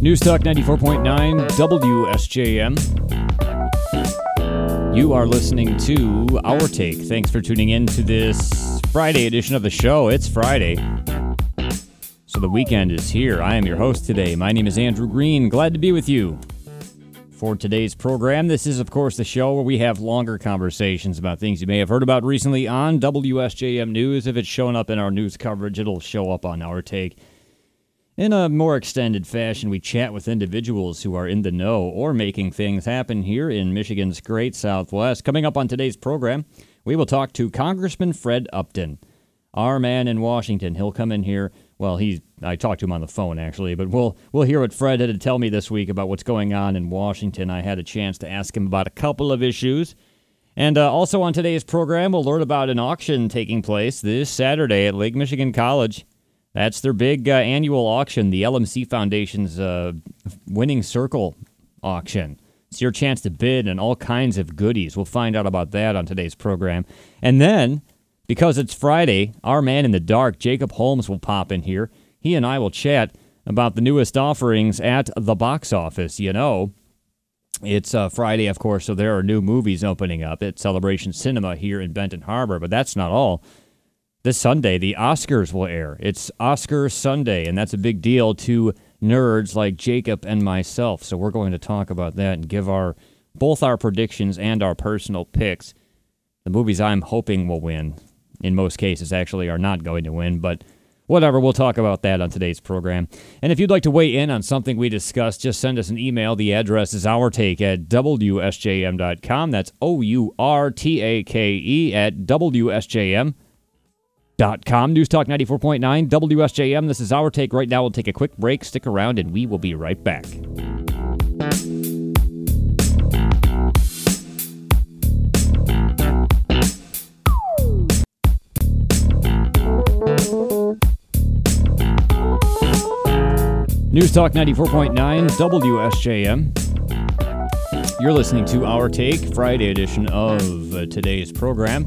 News Talk 94.9 WSJM. You are listening to Our Take. Thanks for tuning in to this Friday edition of the show. It's Friday, so the weekend is here. I am your host today. My name is Andrew Green. Glad to be with you. For today's program, this is, of course, the show where we have longer conversations about things you may have heard about recently on WSJM News. If it's showing up in our news coverage, it'll show up on Our Take. In a more extended fashion, we chat with individuals who are in the know or making things happen here in Michigan's great Southwest. Coming up on today's program, we will talk to Congressman Fred Upton, our man in Washington. He'll come in here. Well, I talked to him on the phone, actually, but we'll hear what Fred had to tell me this week about what's going on in Washington. I had a chance to ask him about a couple of issues. And also on today's program, we'll learn about an auction taking place this Saturday at Lake Michigan College. That's their big annual auction, the LMC Foundation's Winning Circle auction. It's your chance to bid and all kinds of goodies. We'll find out about that on today's program. And then, because it's Friday, our man in the dark, Jacob Holmes, will pop in here. He and I will chat about the newest offerings at the box office. You know, it's Friday, of course, so there are new movies opening up at Celebration Cinema here in Benton Harbor. But that's not all. This Sunday, the Oscars will air. It's Oscar Sunday, and that's a big deal to nerds like Jacob and myself. So we're going to talk about that and give both our predictions and our personal picks. The movies I'm hoping will win, in most cases, actually are not going to win, but whatever, we'll talk about that on today's program. And if you'd like to weigh in on something we discussed, just send us an email. The address is ourtake@wsjm.com. That's OURTAKE @WSJM.com. News Talk 94.9 WSJM. This is Our Take. Right now, we'll take a quick break. Stick around, and we will be right back. News Talk 94.9 WSJM. You're listening to Our Take, Friday edition of today's program.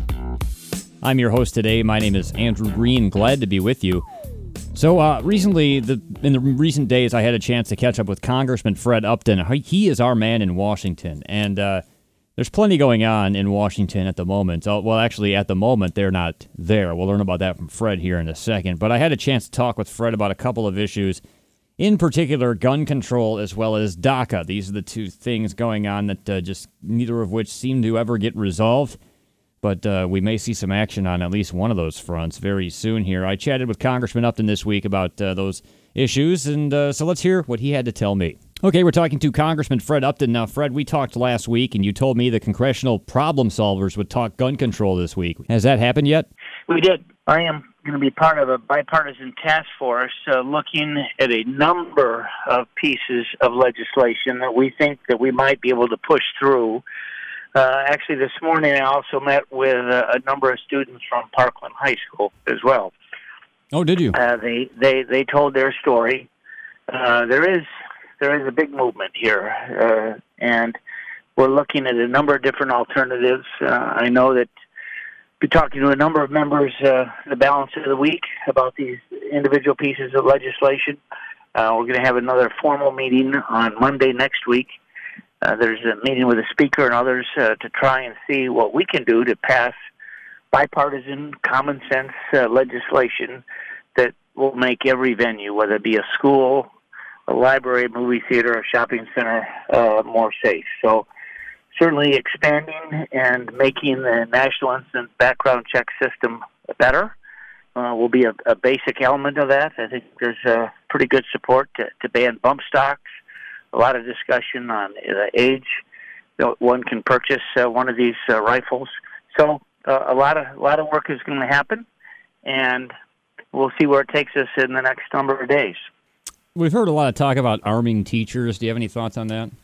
I'm your host today. My name is Andrew Green. Glad to be with you. So recently, in the recent days, I had a chance to catch up with Congressman Fred Upton. He is our man in Washington, and there's plenty going on in Washington at the moment. Well, actually, at the moment, they're not there. We'll learn about that from Fred here in a second. But I had a chance to talk with Fred about a couple of issues, in particular, gun control as well as DACA. These are the two things going on that just neither of which seem to ever get resolved. But we may see some action on at least one of those fronts very soon here. I chatted with Congressman Upton this week about those issues, and so let's hear what he had to tell me. Okay, we're talking to Congressman Fred Upton. Now, Fred, we talked last week, and you told me the congressional problem solvers would talk gun control this week. Has that happened yet? We did. I am going to be part of a bipartisan task force looking at a number of pieces of legislation that we think that we might be able to push through. Actually, this morning I also met with a number of students from Parkland High School as well. Oh, did you? They told their story. There is a big movement here, and we're looking at a number of different alternatives. I know that we're talking to a number of members the balance of the week about these individual pieces of legislation. We're going to have another formal meeting on Monday next week. There's a meeting with the Speaker and others to try and see what we can do to pass bipartisan, common sense legislation that will make every venue, whether it be a school, a library, a movie theater, a shopping center, more safe. So certainly expanding and making the National Instant Background Check system better will be a basic element of that. I think there's pretty good support to ban bump stocks. A lot of discussion on the age that one can purchase one of these rifles. So a lot of work is going to happen, and we'll see where it takes us in the next number of days. We've heard a lot of talk about arming teachers. Do you have any thoughts on that?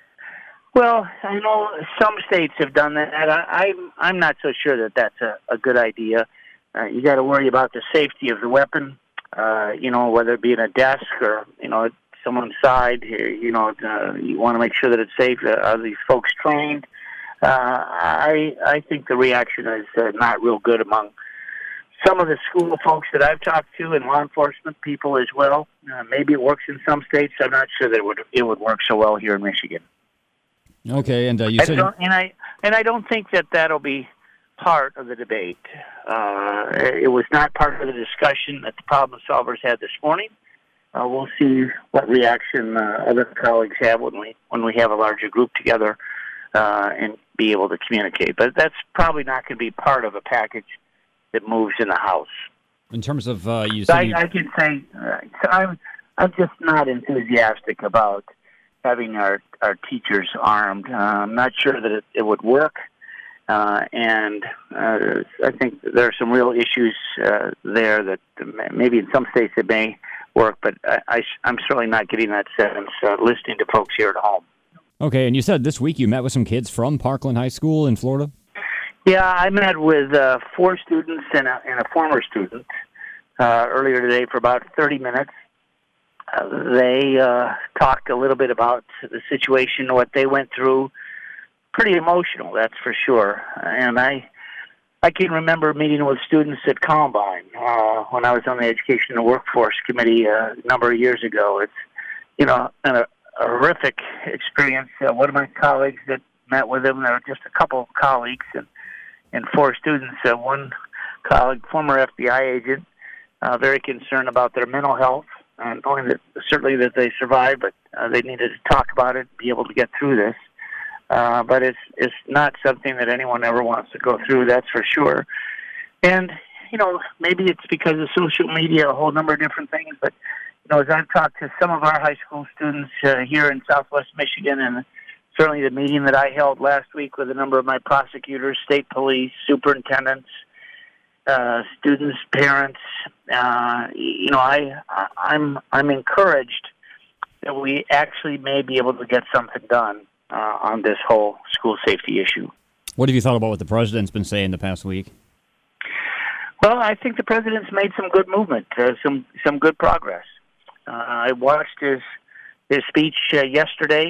Well, I know some states have done that. I'm not so sure that that's a good idea. You got to worry about the safety of the weapon, whether it be in a desk or, someone's side. You want to make sure that it's safe. Are these folks trained? I think the reaction is not real good among some of the school folks that I've talked to and law enforcement people as well. Maybe it works in some states. I'm not sure that it would work so well here in Michigan. Okay, and you said... I don't think that that'll be part of the debate. It was not part of the discussion that the problem solvers had this morning. We'll see what reaction other colleagues have when we have a larger group together and be able to communicate. But that's probably not going to be part of a package that moves in the House. In terms of I can say I'm just not enthusiastic about having our teachers armed. I'm not sure that it would work, and I think there are some real issues there that maybe in some states it may work, but I'm certainly not getting that sense listening to folks here at home. Okay, and you said this week you met with some kids from Parkland High School in Florida? Yeah, I met with 4 students and a former student earlier today for about 30 minutes. They talked a little bit about the situation, what they went through. Pretty emotional, that's for sure. And I can remember meeting with students at Columbine when I was on the Education and Workforce Committee a number of years ago. It's, a horrific experience. One of my colleagues that met with them, there were just a couple of colleagues and 4 students. One colleague, former FBI agent, very concerned about their mental health, knowing that certainly that they survived, but they needed to talk about it, be able to get through this. But it's not something that anyone ever wants to go through, that's for sure. And, maybe it's because of social media, a whole number of different things, but, as I've talked to some of our high school students here in Southwest Michigan, and certainly the meeting that I held last week with a number of my prosecutors, state police, superintendents, students, parents, I'm encouraged that we actually may be able to get something done on this whole school safety issue. What have you thought about what the president's been saying the past week? Well, I think the president's made some good movement, some good progress. I watched his speech yesterday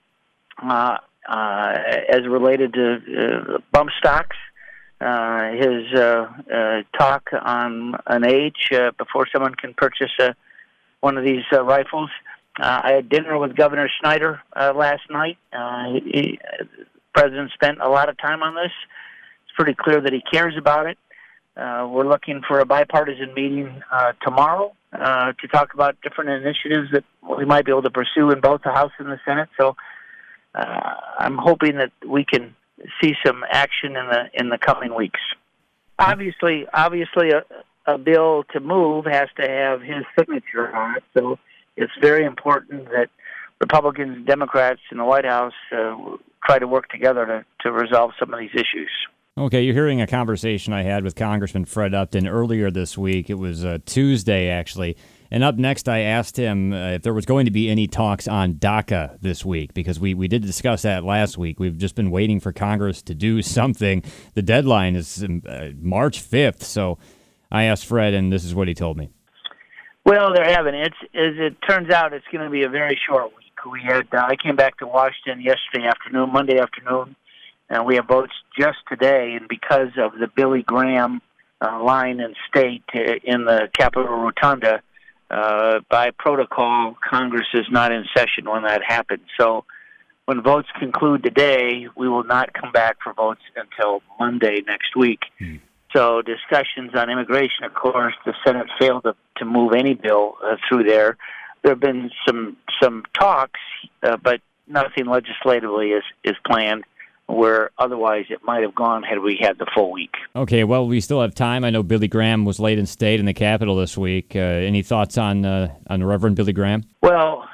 as related to bump stocks. His talk on an age before someone can purchase one of these rifles. I had dinner with Governor Snyder last night. The president spent a lot of time on this. It's pretty clear that he cares about it. We're looking for a bipartisan meeting tomorrow to talk about different initiatives that we might be able to pursue in both the House and the Senate. So I'm hoping that we can see some action in the coming weeks. Obviously, a bill to move has to have his signature on it. So it's very important that Republicans, Democrats in the White House try to work together to resolve some of these issues. Okay, you're hearing a conversation I had with Congressman Fred Upton earlier this week. It was Tuesday, actually. And up next, I asked him if there was going to be any talks on DACA this week, because we did discuss that last week. We've just been waiting for Congress to do something. The deadline is March 5th. So I asked Fred, and this is what he told me. Well, there haven't. As it turns out, it's going to be a very short week. I came back to Washington Monday afternoon, and we have votes just today. And because of the Billy Graham line in state in the Capitol Rotunda, by protocol, Congress is not in session when that happens. So when votes conclude today, we will not come back for votes until Monday next week. So discussions on immigration, of course, the Senate failed to move any bill through there. There have been some talks, but nothing legislatively is planned, where otherwise it might have gone had we had the full week. Okay, well, we still have time. I know Billy Graham was late in state in the Capitol this week. Any thoughts on Reverend Billy Graham? Well,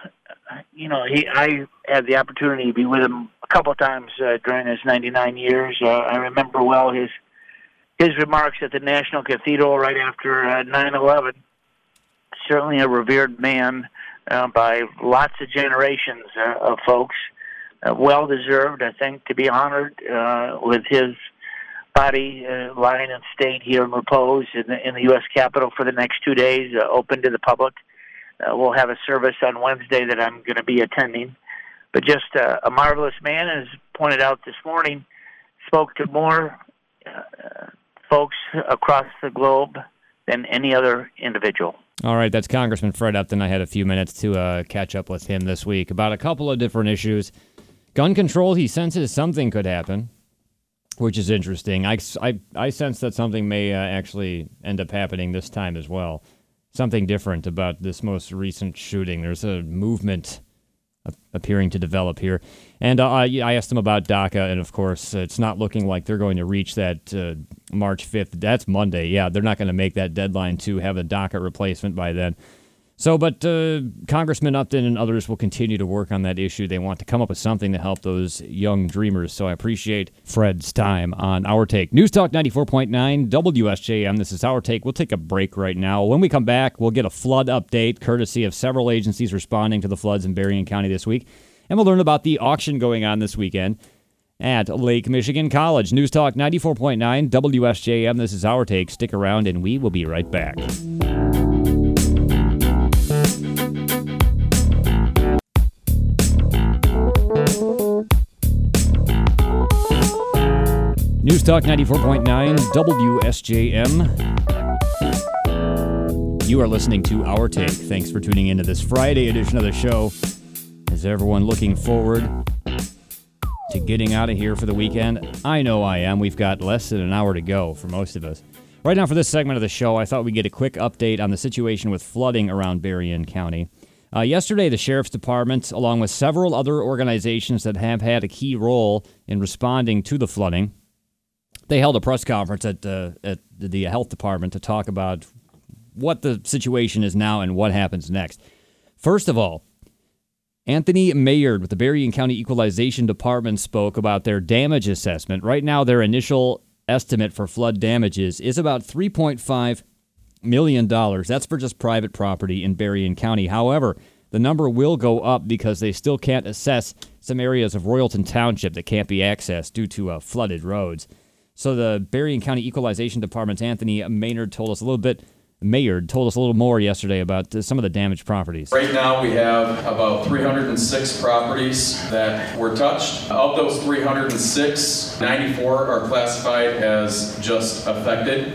I had the opportunity to be with him a couple of times during his 99 years. I remember well his remarks at the National Cathedral right after 9/11. Certainly a revered man by lots of generations of folks. Well-deserved, I think, to be honored with his body lying in state here in repose in the U.S. Capitol for the next 2 days, open to the public. We'll have a service on Wednesday that I'm going to be attending. But just a marvelous man, as pointed out this morning, spoke to more folks across the globe than any other individual. All right, that's Congressman Fred Upton. I had a few minutes to catch up with him this week about a couple of different issues. Gun control, he senses something could happen, which is interesting. I sense that something may actually end up happening this time as well. Something different about this most recent shooting. There's a movement appearing to develop here. And I asked him about DACA, and of course, it's not looking like they're going to reach that March 5th. That's Monday. Yeah, they're not going to make that deadline to have a DACA replacement by then. So, but Congressman Upton and others will continue to work on that issue. They want to come up with something to help those young dreamers. So I appreciate Fred's time on Our Take. News Talk 94.9 WSJM. This is Our Take. We'll take a break right now. When we come back, we'll get a flood update courtesy of several agencies responding to the floods in Berrien County this week. And we'll learn about the auction going on this weekend at Lake Michigan College. News Talk 94.9 WSJM. This is Our Take. Stick around and we will be right back. News Talk 94.9 WSJM. You are listening to Our Take. Thanks for tuning into this Friday edition of the show. Is everyone looking forward to getting out of here for the weekend? I know I am. We've got less than an hour to go for most of us. Right now for this segment of the show, I thought we'd get a quick update on the situation with flooding around Berrien County. Yesterday, the Sheriff's Department, along with several other organizations that have had a key role in responding to the flooding, they held a press conference at the health department to talk about what the situation is now and what happens next. First of all, Anthony Mayard with the Berrien County Equalization Department spoke about their damage assessment. Right now, their initial estimate for flood damages is about $3.5 million. That's for just private property in Berrien County. However, the number will go up because they still can't assess some areas of Royalton Township that can't be accessed due to flooded roads. So the Berrien County Equalization Department's Anthony Maynard told us a little more yesterday about some of the damaged properties. Right now we have about 306 properties that were touched. Of those 306, 94 are classified as just affected.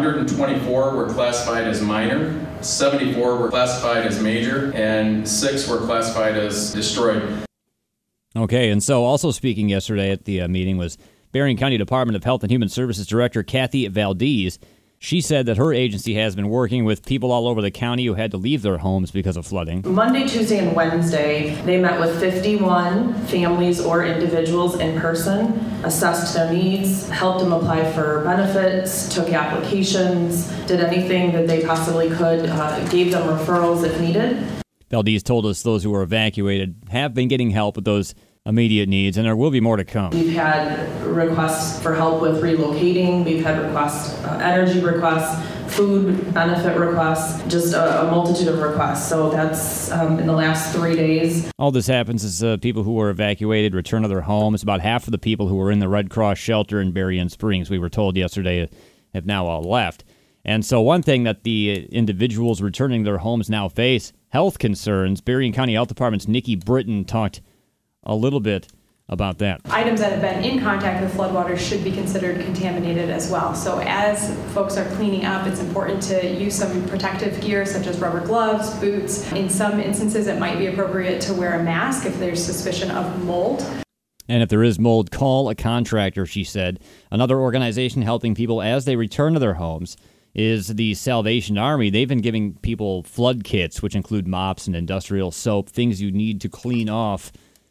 124 were classified as minor. 74 were classified as major, and 6 were classified as destroyed. Okay, and so also speaking yesterday at the meeting was Berrien County Department of Health and Human Services Director Kathy Valdez. She said that her agency has been working with people all over the county who had to leave their homes because of flooding. Monday, Tuesday, and Wednesday, they met with 51 families or individuals in person, assessed their needs, helped them apply for benefits, took applications, did anything that they possibly could, gave them referrals if needed. Valdez told us those who were evacuated have been getting help with those immediate needs, and there will be more to come. We've had requests for help with relocating. We've had requests, energy requests, food benefit requests, just a multitude of requests. So that's in the last 3 days. All this happens is people who were evacuated return to their homes. About half of the people who were in the Red Cross shelter in Berrien Springs, we were told yesterday, have now all left. And so one thing that the individuals returning to their homes now face, health concerns. Berrien County Health Department's Nikki Britton talked a little bit about that. Items that have been in contact with floodwaters should be considered contaminated as well. So as folks are cleaning up, it's important to use some protective gear such as rubber gloves, boots. In some instances, it might be appropriate to wear a mask if there's suspicion of mold. And if there is mold, call a contractor, she said. Another organization helping people as they return to their homes is the Salvation Army. They've been giving people flood kits, which include mops and industrial soap, things you need to clean off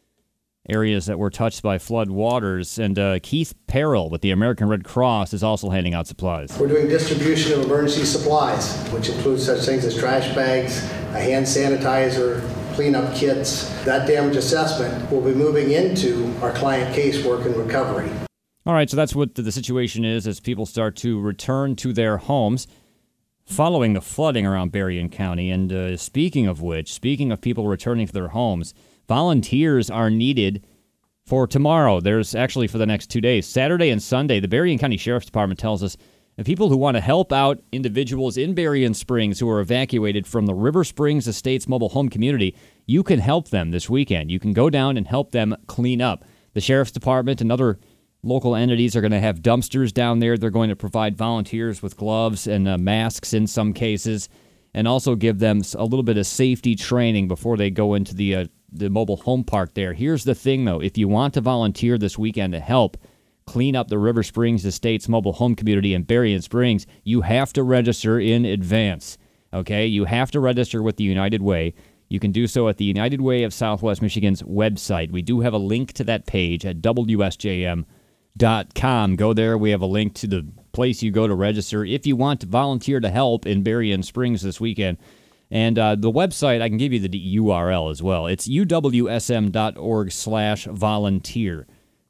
areas that were touched by flood waters. And Keith Perrell with the American Red Cross is also handing out supplies. We're doing distribution of emergency supplies, which includes such things as trash bags, a hand sanitizer, cleanup kits. That damage assessment will be moving into our client casework and recovery. All right, so that's what the situation is as people start to return to their homes following the flooding around Berrien County. And speaking of people returning to their homes, volunteers are needed for tomorrow. There's actually for the next 2 days, Saturday and Sunday. The Berrien County Sheriff's Department tells us that people who want to help out individuals in Berrien Springs who are evacuated from the River Springs Estates mobile home community, you can help them this weekend. You can go down and help them clean up. The Sheriff's Department and other Local entities are going to have dumpsters down there. They're going to provide volunteers with gloves and masks in some cases, and also give them a little bit of safety training before they go into the mobile home park there. Here's the thing, though. If you want to volunteer this weekend to help clean up the River Springs Estates mobile home community in Berrien Springs, you have to register in advance, okay? You have to register with the United Way. You can do so at the United Way of Southwest Michigan's website. We do have a link to that page at WSJM.com. Go there. We have a link to the place you go to register if you want to volunteer to help in Berrien Springs this weekend. And the website, I can give you the URL as well. It's uwsm.org/volunteer.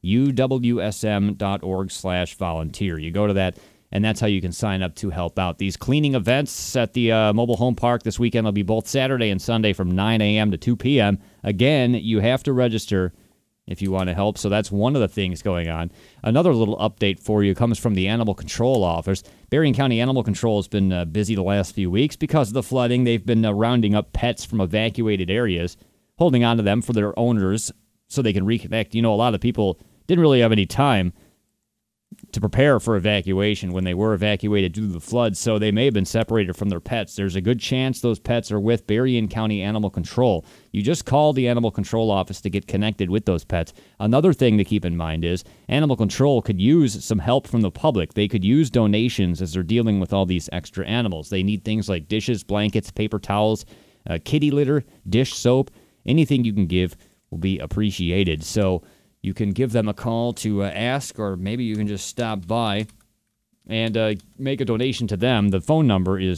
uwsm.org/volunteer. You go to that, and that's how you can sign up to help out. These cleaning events at the mobile home park this weekend will be both Saturday and Sunday from 9 a.m. to 2 p.m. Again, you have to register if you want to help, so that's one of the things going on. Another little update for you comes from the Animal Control Office. Berrien County Animal Control has been busy the last few weeks because of the flooding. They've been rounding up pets from evacuated areas, holding on to them for their owners so they can reconnect. You know, a lot of people didn't really have any time to prepare for evacuation when they were evacuated due to the flood, so they may have been separated from their pets. There's a good chance those pets are with Berrien County Animal Control. You just call the Animal Control Office to get connected with those pets. Another thing to keep in mind is Animal Control could use some help from the public. They could use donations as they're dealing with all these extra animals. They need things like dishes, blankets, paper towels, kitty litter, dish soap. Anything you can give will be appreciated. So you can give them a call to ask, or maybe you can just stop by and make a donation to them. The phone number is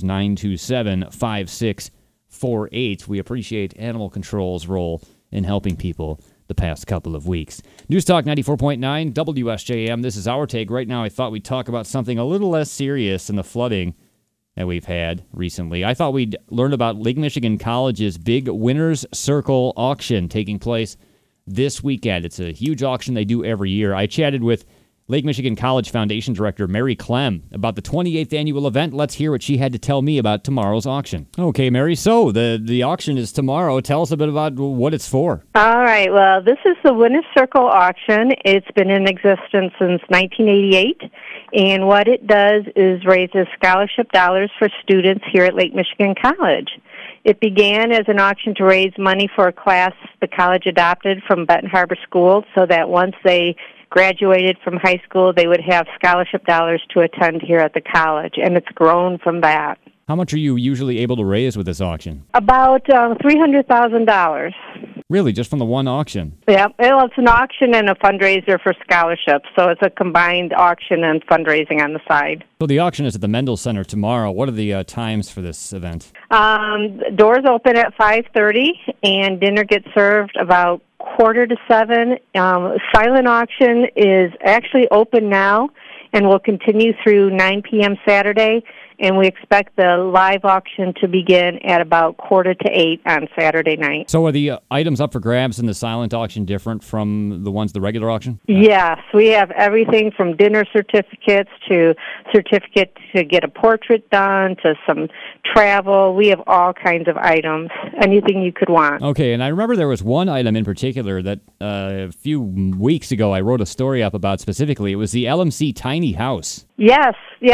927-5648. We appreciate Animal Control's role in helping people the past couple of weeks. News Talk 94.9 WSJM. This is Our Take. Right now, I thought we'd talk about something a little less serious than the flooding that we've had recently. I thought we'd learn about Lake Michigan College's big Winner's Circle auction taking place this weekend. It's a huge auction they do every year. I chatted with Lake Michigan College Foundation Director Mary Clem about the 28th annual event. Let's hear what she had to tell me about tomorrow's auction. Okay, Mary, so the auction is tomorrow. Tell us a bit about what it's for. All right, well, this is the Winner's Circle auction. It's been in existence since 1988, and what it does is raises scholarship dollars for students here at Lake Michigan College. It began as an auction to raise money for a class the college adopted from Benton Harbor School so that once they graduated from high school, they would have scholarship dollars to attend here at the college, and it's grown from that. How much are you usually able to raise with this auction? About $300,000. Really, just from the one auction? Yeah, well, it's an auction and a fundraiser for scholarships, so it's a combined auction and fundraising on the side. So the auction is at the Mendel Center tomorrow. What are the times for this event? Doors open at 5:30, and dinner gets served about 6:45. Silent auction is actually open now and will continue through 9 p.m. Saturday, and we expect the live auction to begin at about 7:45 on Saturday night. So are the items up for grabs in the silent auction different from the ones the regular auction? Yes, we have everything from dinner certificates to certificate to get a portrait done to some travel. We have all kinds of items, anything you could want. Okay, and I remember there was one item in particular that a few weeks ago I wrote a story up about specifically. It was the LMC tiny house. Yes.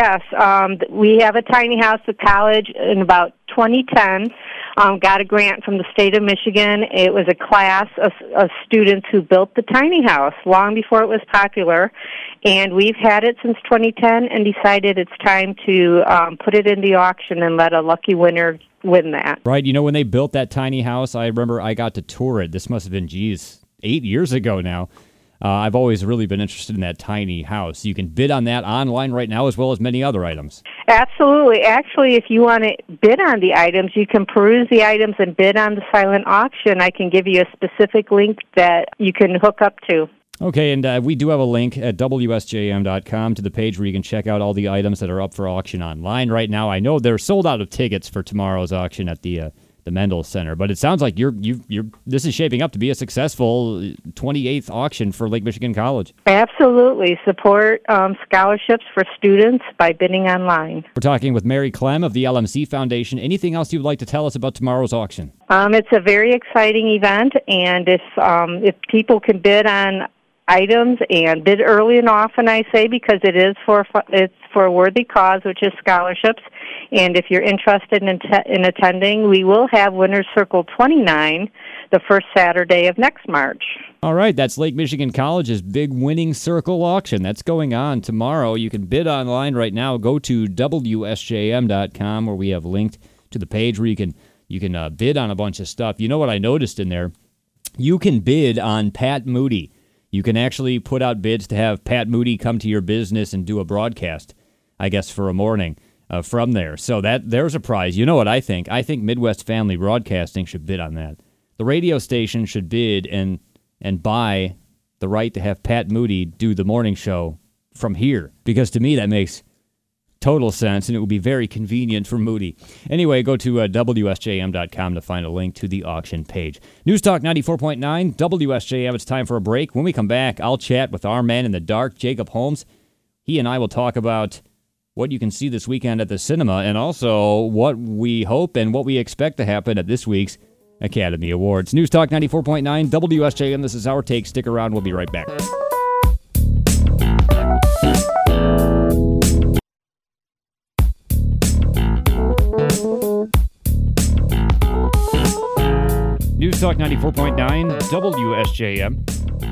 We have a tiny house at college in about 2010. Got a grant from the state of Michigan. It was a class of students who built the tiny house long before it was popular. And we've had it since 2010 and decided it's time to put it in the auction and let a lucky winner win that. Right. You know, when they built that tiny house, I remember I got to tour it. This must have been, 8 years ago now. I've always really been interested in that tiny house. You can bid on that online right now as well as many other items. Absolutely. Actually, if you want to bid on the items, you can peruse the items and bid on the silent auction. I can give you a specific link that you can hook up to. Okay, and we do have a link at WSJM.com to the page where you can check out all the items that are up for auction online right now. I know they're sold out of tickets for tomorrow's auction at the Mendel Center, but it sounds like this is shaping up to be a successful 28th auction for Lake Michigan College. Absolutely. Support scholarships for students by bidding online. We're talking with Mary Clem of the LMC Foundation. Anything else you'd like to tell us about tomorrow's auction? It's a very exciting event, and if people can bid on items and bid early and often, I say, because it's for a worthy cause, which is scholarships. And if you're interested in attending, we will have Winner's Circle 29 the first Saturday of next March. All right, that's Lake Michigan College's big Winning Circle auction. That's going on tomorrow. You can bid online right now. Go to WSJM.com, where we have linked to the page where you can bid on a bunch of stuff. You know what I noticed in there? You can bid on Pat Moody. You can actually put out bids to have Pat Moody come to your business and do a broadcast, I guess, for a morning from there. So there's a prize. You know what I think? I think Midwest Family Broadcasting should bid on that. The radio station should bid and buy the right to have Pat Moody do the morning show from here, because to me that makes total sense, and it would be very convenient for Moody. Anyway, go to WSJM.com to find a link to the auction page. News Talk 94.9, WSJM. It's time for a break. When we come back, I'll chat with our man in the dark, Jacob Holmes. He and I will talk about what you can see this weekend at the cinema, and also what we hope and what we expect to happen at this week's Academy Awards. News Talk 94.9, WSJM. This is Our Take. Stick around. We'll be right back. News Talk 94.9, WSJM.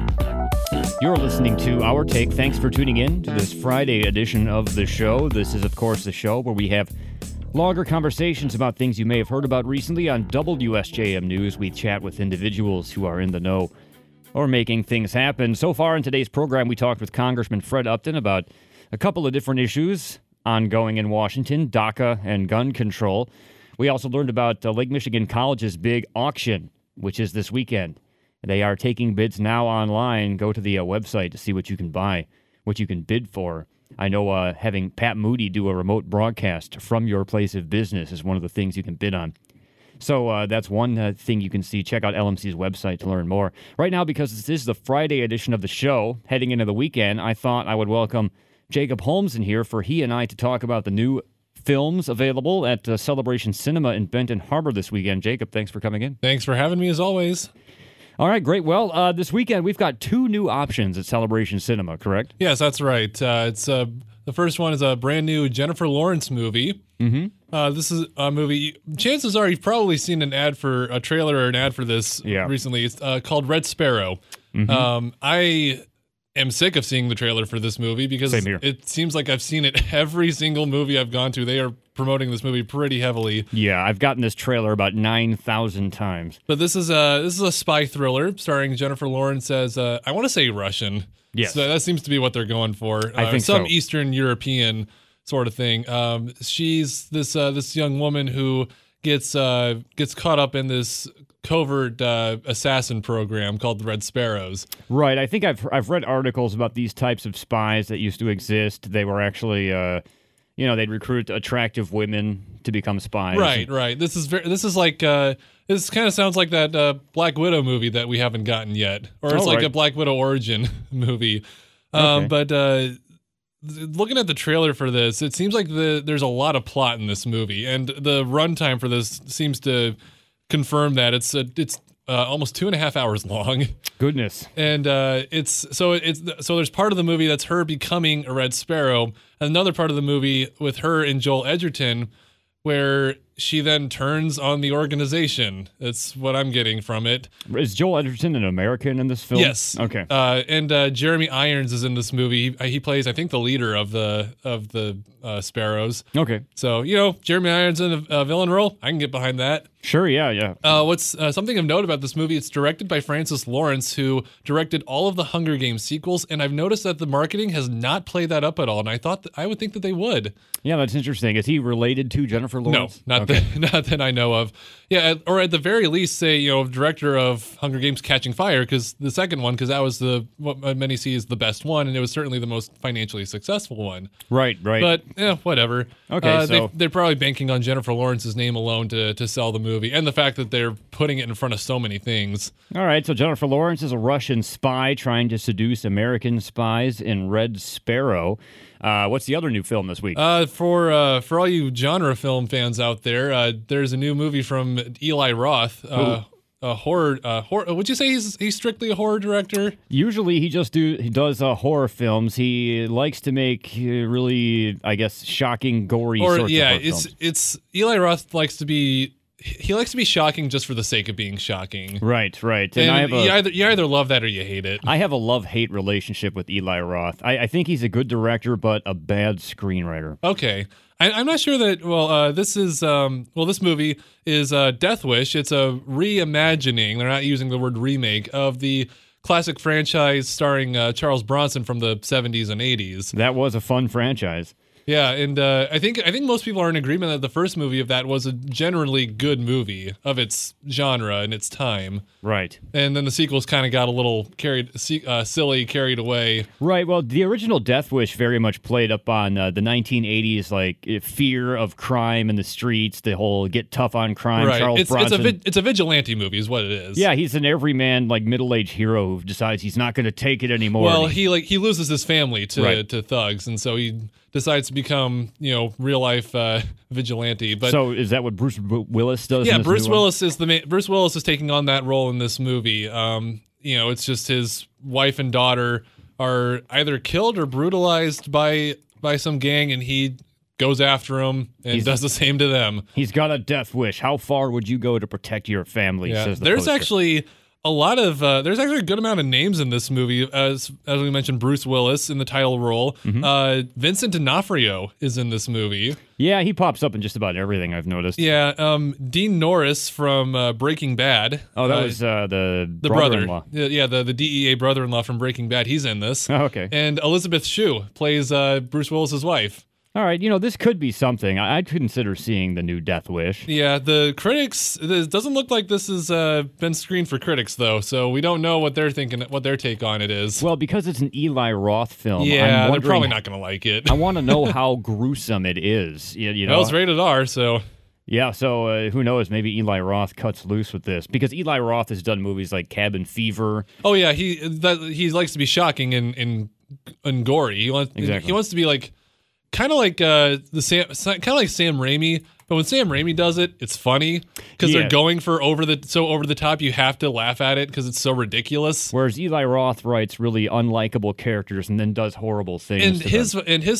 You're listening to Our Take. Thanks for tuning in to this Friday edition of the show. This is, of course, the show where we have longer conversations about things you may have heard about recently. On WSJM News, we chat with individuals who are in the know or making things happen. So far in today's program, we talked with Congressman Fred Upton about a couple of different issues ongoing in Washington, DACA and gun control. We also learned about Lake Michigan College's big auction, which is this weekend. They are taking bids now online. Go to the website to see what you can buy, what you can bid for. I know having Pat Moody do a remote broadcast from your place of business is one of the things you can bid on. So that's one thing you can see. Check out LMC's website to learn more. Right now, because this is the Friday edition of the show, heading into the weekend, I thought I would welcome Jacob Holmes in here for he and I to talk about the new films available at Celebration Cinema in Benton Harbor this weekend. Jacob, thanks for coming in. Thanks for having me, as always. All right, great. Well, this weekend we've got two new options at Celebration Cinema, correct? Yes, that's right. It's the first one is a brand new Jennifer Lawrence movie. Mm-hmm. This is a movie. Chances are you've probably seen a trailer or an ad for this recently. It's called Red Sparrow. Mm-hmm. I am sick of seeing the trailer for this movie because it seems like I've seen it every single movie I've gone to. They are promoting this movie pretty heavily. Yeah, I've gotten this trailer about 9,000 times. But this is a spy thriller starring Jennifer Lawrence as I want to say Russian. Yes, so that seems to be what they're going for. I think some so. Eastern European sort of thing. She's this young woman who gets caught up in this covert assassin program called the Red Sparrows. Right. I think I've read articles about these types of spies that used to exist. They were actually, they'd recruit attractive women to become spies. Right. This kind of sounds like that Black Widow movie that we haven't gotten yet, or it's a Black Widow origin movie. Okay. But looking at the trailer for this, it seems like there's a lot of plot in this movie, and the runtime for this seems to confirm that it's almost 2.5 hours long. Goodness. And so there's part of the movie that's her becoming a Red Sparrow, and another part of the movie with her and Joel Edgerton, where she then turns on the organization. That's what I'm getting from it. Is Joel Edgerton an American in this film? Yes. Okay. And Jeremy Irons is in this movie. He plays, I think, the leader of the Sparrows. Okay. So Jeremy Irons in a villain role, I can get behind that. Sure. Yeah. What's something of note about this movie? It's directed by Francis Lawrence, who directed all of the Hunger Games sequels, and I've noticed that the marketing has not played that up at all. And I would think that they would. Yeah, that's interesting. Is he related to Jennifer Lawrence? No, not that I know of. Yeah, or at the very least, say director of Hunger Games: Catching Fire, because the second one, because that was what many see as the best one, and it was certainly the most financially successful one. Right. But whatever. Okay, so they're probably banking on Jennifer Lawrence's name alone to sell the movie, and the fact that they're putting it in front of so many things. All right, so Jennifer Lawrence is a Russian spy trying to seduce American spies in Red Sparrow. What's the other new film this week? For all you genre film fans out there, there's a new movie from Eli Roth. a horror. Would you say he's strictly a horror director? Usually he does horror films. He likes to make really, I guess, shocking, gory sorts of horror films. It's Eli Roth likes to be shocking just for the sake of being shocking. Right. And you either love that or you hate it. I have a love-hate relationship with Eli Roth. I think he's a good director, but a bad screenwriter. Okay. I'm not sure that, this movie is Death Wish. It's a reimagining, they're not using the word remake, of the classic franchise starring Charles Bronson from the 70s and 80s. That was a fun franchise. Yeah, and I think most people are in agreement that the first movie of that was a generally good movie of its genre and its time. Right. And then the sequels kind of got a little silly, carried away. Right. Well, the original Death Wish very much played up on the 1980s, like fear of crime in the streets, the whole get tough on crime. Right. Charles Bronson. It's a vigilante movie, is what it is. Yeah, he's an everyman, like middle-aged hero who decides he's not going to take it anymore. Well, he loses his family to thugs, and so he decides to become, real life vigilante. But so is that what Bruce Willis does? Yeah, Bruce Willis is taking on that role in this movie. It's just his wife and daughter are either killed or brutalized by some gang, and he goes after them and does the same to them. He's got a death wish. How far would you go to protect your family? Yeah. Says the There's poster. actually there's actually a good amount of names in this movie. As we mentioned, Bruce Willis in the title role. Mm-hmm. Vincent D'Onofrio is in this movie. Yeah, he pops up in just about everything, I've noticed. Yeah, Dean Norris from Breaking Bad. Oh, that was the brother-in-law. Yeah, the DEA brother-in-law from Breaking Bad. He's in this. Oh, okay. And Elizabeth Shue plays Bruce Willis's wife. All right, this could be something. I'd consider seeing the new Death Wish. Yeah, the critics, it doesn't look like this has been screened for critics, though, so we don't know what they're thinking, what their take on it is. Well, because it's an Eli Roth film, yeah, they're probably not going to like it. I want to know how gruesome it is. Well, it's rated R, so... Yeah, so who knows? Maybe Eli Roth cuts loose with this, because Eli Roth has done movies like Cabin Fever. Oh, yeah, he likes to be shocking and gory. He wants to be like... Kind of like Sam Raimi, but when Sam Raimi does it, it's funny because they're going for over the top. You have to laugh at it because it's so ridiculous. Whereas Eli Roth writes really unlikable characters and then does horrible things. And his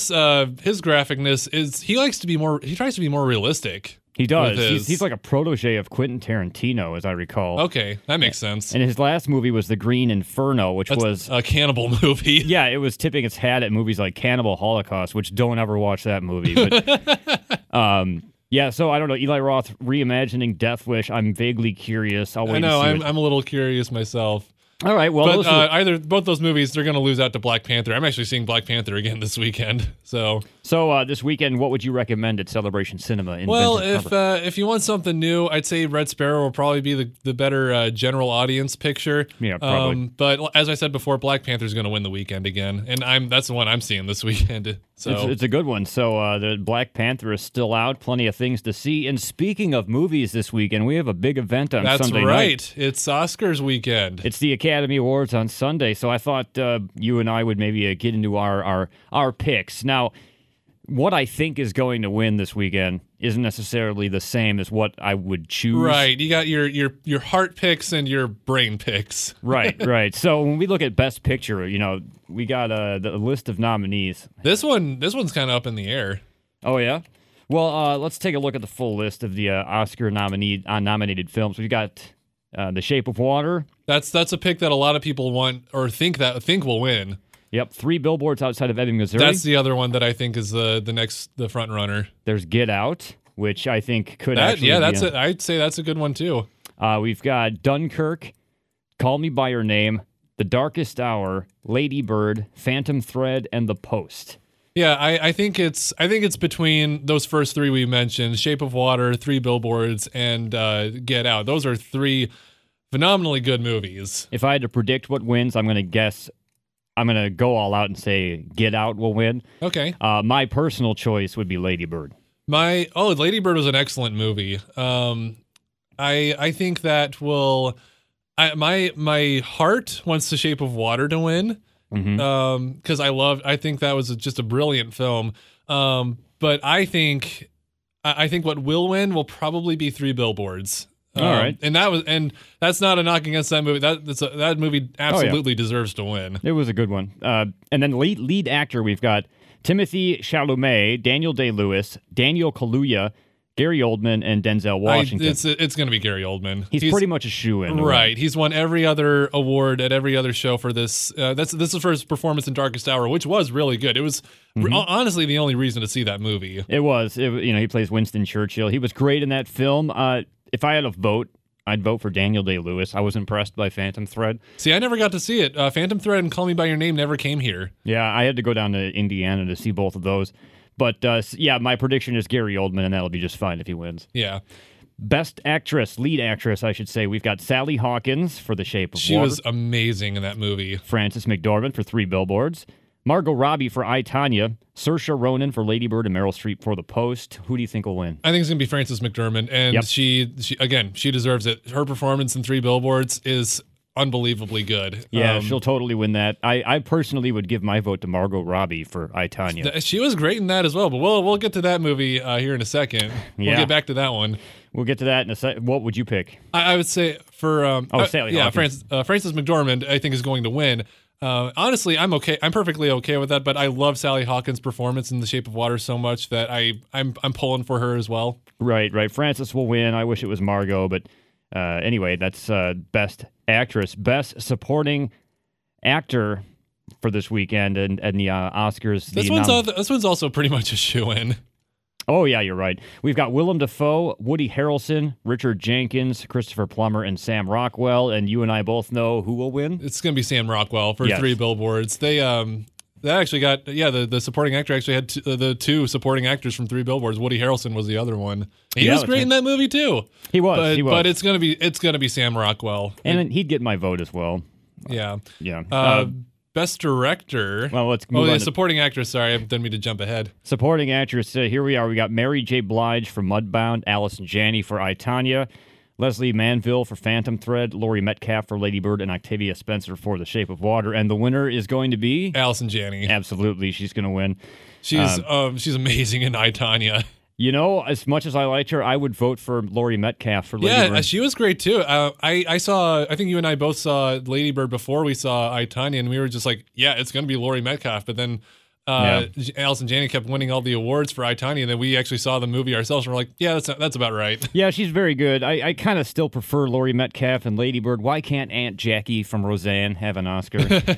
graphicness is he tries to be more realistic. He does. He's like a protege of Quentin Tarantino, as I recall. Okay, that makes sense. And his last movie was The Green Inferno, which was a cannibal movie. Yeah, it was tipping its hat at movies like Cannibal Holocaust, which don't ever watch that movie. But yeah, so I don't know. Eli Roth reimagining Death Wish. I'm vaguely curious. I'll wait. I know. I'm a little curious myself. All right, well, but both those movies, they're going to lose out to Black Panther. I'm actually seeing Black Panther again this weekend. So this weekend, what would you recommend at Celebration Cinema? Well, if you want something new, I'd say Red Sparrow will probably be the better general audience picture. Yeah, probably. But as I said before, Black Panther's going to win the weekend again, and that's the one I'm seeing this weekend. So it's a good one. So the Black Panther is still out. Plenty of things to see. And speaking of movies this weekend, we have a big event on Sunday night. That's right. It's Oscars weekend. It's the Academy Awards on Sunday. So I thought you and I would maybe get into our picks. Now, what I think is going to win this weekend isn't necessarily the same as what I would choose. Right. You got your heart picks and your brain picks. Right. So when we look at Best Picture, we got the list of nominees. This one's kind of up in the air. Oh, yeah? Well, let's take a look at the full list of the Oscar nominated films. We've got The Shape of Water. That's a pick that a lot of people want or think will win. Yep, 3 Billboards Outside of Ebbing, Missouri. That's the other one that I think is the front runner. There's Get Out, which I think could actually be I'd say that's a good one too. We've got Dunkirk, Call Me by Your Name, The Darkest Hour, Lady Bird, Phantom Thread, and The Post. Yeah, I think it's between those first 3 we mentioned: Shape of Water, 3 Billboards, and Get Out. Those are 3 phenomenally good movies. If I had to predict what wins, I'm going to go all out and say Get Out will win. Okay. My personal choice would be Lady Bird. Lady Bird was an excellent movie. I think that will. My heart wants The Shape of Water to win. Because I think that was just a brilliant film. But I think what will win will probably be 3 Billboards. All right. And that's not a knock against that movie. That movie absolutely deserves to win. It was a good one. And then lead actor, we've got Timothy Chalamet, Daniel Day-Lewis, Daniel Kaluuya, Gary Oldman, and Denzel Washington. It's going to be Gary Oldman. He's pretty much a shoo-in. Right. He's won every other award at every other show for this. This is for his performance in Darkest Hour, which was really good. It was honestly the only reason to see that movie. It was. He plays Winston Churchill. He was great in that film. If I had a vote, I'd vote for Daniel Day-Lewis. I was impressed by Phantom Thread. See, I never got to see it. Phantom Thread and Call Me By Your Name never came here. Yeah, I had to go down to Indiana to see both of those. But, my prediction is Gary Oldman, and that'll be just fine if he wins. Yeah. Best actress, lead actress, I should say. We've got Sally Hawkins for The Shape of Water. She was amazing in that movie. Frances McDormand for 3 Billboards. Margot Robbie for I, Tonya. Saoirse Ronan for Lady Bird, and Meryl Streep for The Post. Who do you think will win? I think it's going to be Frances McDormand, and she deserves it. Her performance in 3 Billboards is unbelievably good. Yeah, she'll totally win that. I personally would give my vote to Margot Robbie for I, Tonya. She was great in that as well, but we'll get to that movie here in a second. We'll get back to that one. We'll get to that in a second. What would you pick? I would say for Sally Hawkins. Frances McDormand, I think, is going to win. Honestly, I'm okay. I'm perfectly okay with that, but I love Sally Hawkins' performance in The Shape of Water so much that I'm pulling for her as well. Right. Frances will win. I wish it was Margot, but anyway, that's Best Actress. Best Supporting Actor for this weekend and the Oscars. This one's also pretty much a shoo-in. Oh, yeah, you're right. We've got Willem Dafoe, Woody Harrelson, Richard Jenkins, Christopher Plummer, and Sam Rockwell, and you and I both know who will win. It's going to be Sam Rockwell for 3 Billboards. They actually got, the supporting actor actually had the 2 supporting actors from 3 Billboards. Woody Harrelson was the other one. He was great in that movie, too. He was. But it's going to be Sam Rockwell. And he'd get my vote as well. Yeah. Yeah. Best director. Well, let's move on. Supporting actress. Sorry, I didn't mean to jump ahead. Supporting actress. Here we are. We got Mary J. Blige for Mudbound, Allison Janney for I, Tonya, Leslie Manville for Phantom Thread, Laurie Metcalf for Lady Bird, and Octavia Spencer for The Shape of Water. And the winner is going to be Allison Janney. Absolutely, she's going to win. She's amazing in I, Tonya. As much as I liked her, I would vote for Laurie Metcalf for Lady Bird. Yeah, she was great too. I think you and I both saw Lady Bird before we saw I, Tonya, and we were just like, yeah, it's going to be Laurie Metcalf. But then Allison Janney kept winning all the awards for I, Tonya, and then we actually saw the movie ourselves, and we're like, yeah, that's about right. Yeah, she's very good. I kind of still prefer Laurie Metcalf and Lady Bird. Why can't Aunt Jackie from Roseanne have an Oscar?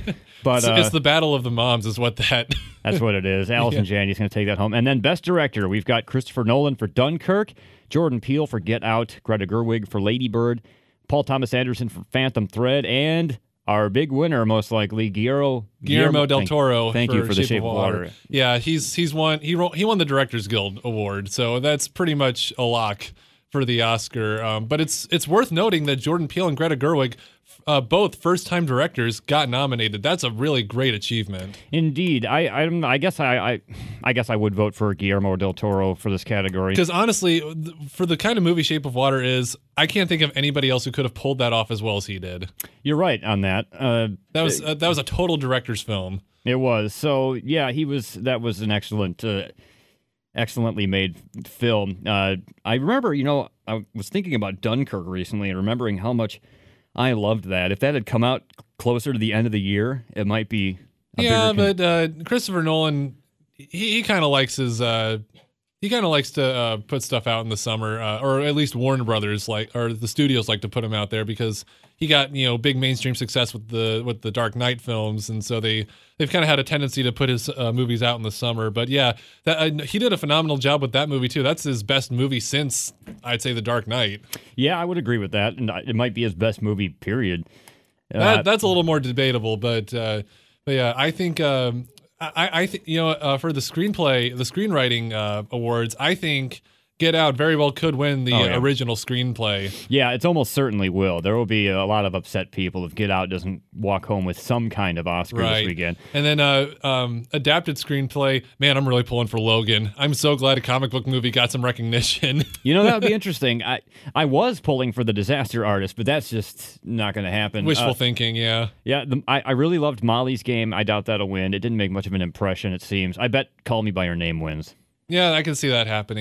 But it's the battle of the moms is what that's what it is. Allison Janney's going to take that home. And then Best Director, we've got Christopher Nolan for Dunkirk, Jordan Peele for Get Out, Greta Gerwig for Lady Bird, Paul Thomas Anderson for Phantom Thread, and our big winner, most likely, Guillermo del Toro. Thank you for The Shape of Water. Yeah, he's won. He won the Directors Guild Award, so that's pretty much a lock for the Oscar. But it's worth noting that Jordan Peele and Greta Gerwig, both first-time directors, got nominated. That's a really great achievement. Indeed, I guess I would vote for Guillermo del Toro for this category. Because honestly, for the kind of movie Shape of Water is, I can't think of anybody else who could have pulled that off as well as he did. You're right on that. That was a total director's film. It was. So yeah, that was an excellently made film. I remember, I was thinking about Dunkirk recently and remembering how much I loved that. If that had come out closer to the end of the year, it might be but Christopher Nolan, he kind of likes his to put stuff out in the summer, or at least Warner Brothers or the studios like to put him out there because he got big mainstream success with the Dark Knight films, and so they've kind of had a tendency to put his movies out in the summer. But yeah, he did a phenomenal job with that movie too. That's his best movie since, I'd say, The Dark Knight. Yeah, I would agree with that, and it might be his best movie. Period. That's a little more debatable, but yeah, I think. I think for the screenwriting awards, I think Get Out very well could win the original screenplay. Yeah, it's almost certainly will. There will be a lot of upset people if Get Out doesn't walk home with some kind of Oscar this weekend. And then adapted screenplay, man, I'm really pulling for Logan. I'm so glad a comic book movie got some recognition. That would be interesting. I was pulling for The Disaster Artist, but that's just not going to happen. Wishful thinking, yeah. Yeah, I really loved Molly's Game. I doubt that'll win. It didn't make much of an impression, it seems. I bet Call Me By Your Name wins. Yeah, I can see that happening.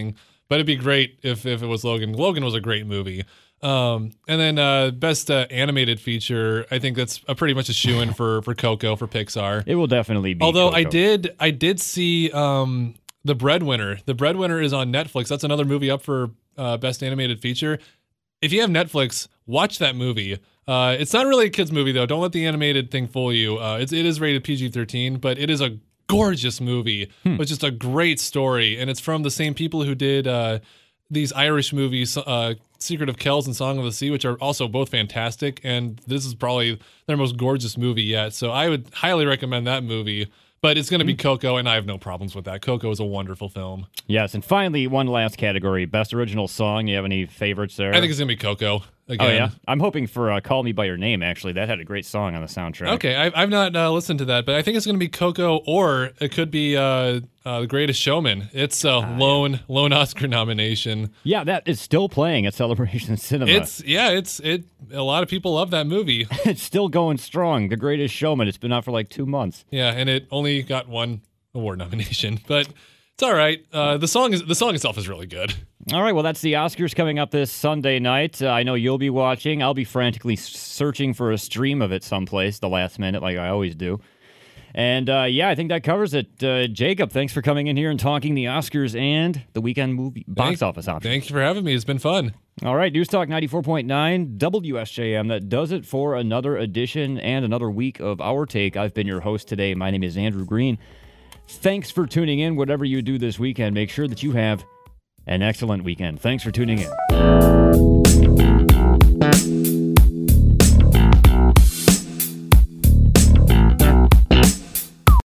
but it'd be great if it was Logan. Logan was a great movie. And then best animated feature, I think that's pretty much a shoo-in for Coco, for Pixar. It will definitely be. Although Coco. I did see The Breadwinner. The Breadwinner is on Netflix. That's another movie up for best animated feature. If you have Netflix, watch that movie. It's not really a kids movie though. Don't let the animated thing fool you. It is rated PG-13, but it is a gorgeous movie with just a great story, and it's from the same people who did these Irish movies, Secret of Kells and Song of the Sea, which are also both fantastic, and this is probably their most gorgeous movie yet. So I would highly recommend that movie. But it's going to be Coco, and I have no problems with that. Coco is a wonderful film. Yes, and finally, one last category, best original song. You have any favorites there? I think it's going to be Coco again. Oh, yeah? I'm hoping for Call Me By Your Name, actually. That had a great song on the soundtrack. Okay, I've not listened to that, but I think it's going to be Coco, or it could be The Greatest Showman. It's a lone Oscar nomination. Yeah, that is still playing at Celebration Cinema. A lot of people love that movie. It's still going strong. The Greatest Showman. It's been out for like 2 months. Yeah, and it only got one award nomination, but it's all right. The song itself is really good. All right, well, that's the Oscars coming up this Sunday night. I know you'll be watching. I'll be frantically searching for a stream of it someplace the last minute, like I always do. And, I think that covers it. Jacob, thanks for coming in here and talking the Oscars and the weekend movie box office options. Thank you for having me. It's been fun. All right, News Talk 94.9 WSJM. That does it for another edition and another week of Our Take. I've been your host today. My name is Andrew Green. Thanks for tuning in. Whatever you do this weekend, make sure that you have an excellent weekend. Thanks for tuning in.